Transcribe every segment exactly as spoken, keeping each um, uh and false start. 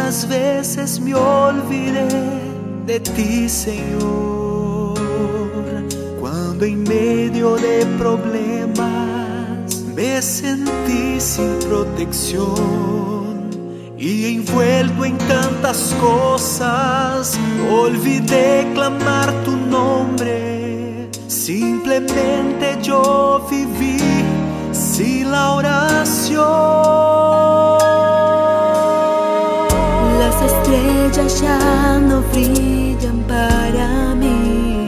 ¿Cuántas veces me olvidé de ti, Señor? Cuando en medio de problemas me sentí sin protección y envuelto en tantas cosas, olvidé clamar tu nombre. Simplemente yo viví sin la oración. Las estrellas ya no brillan para mí,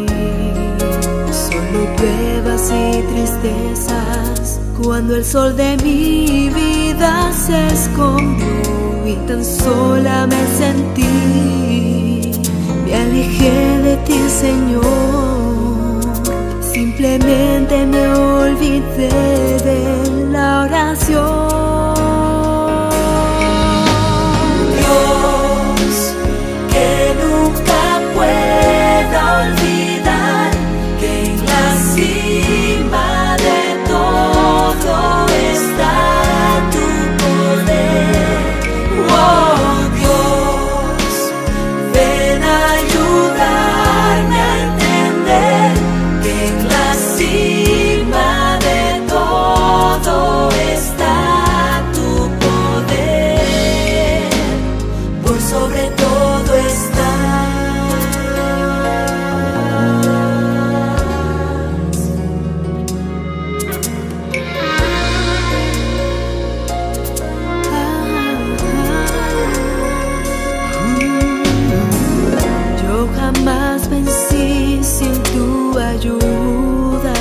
solo pruebas y tristezas. Cuando el sol de mi vida se escondió y tan sola me sentí, me alejé de ti, Señor. Simplemente me olvidé de la oración. Jamás vencí sin tu ayuda.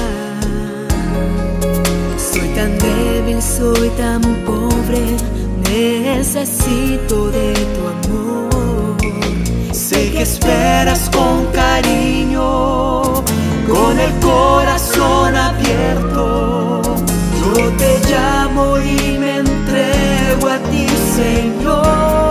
Soy tan débil, soy tan pobre, necesito de tu amor. Sé que esperas con cariño, con el corazón abierto. Yo te llamo y me entrego a ti, Señor.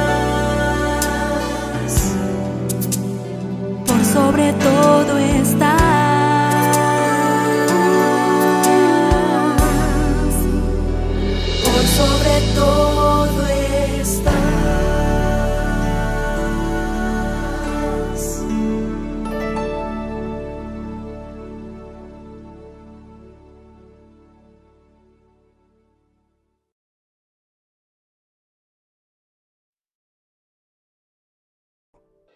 Sobre todo está.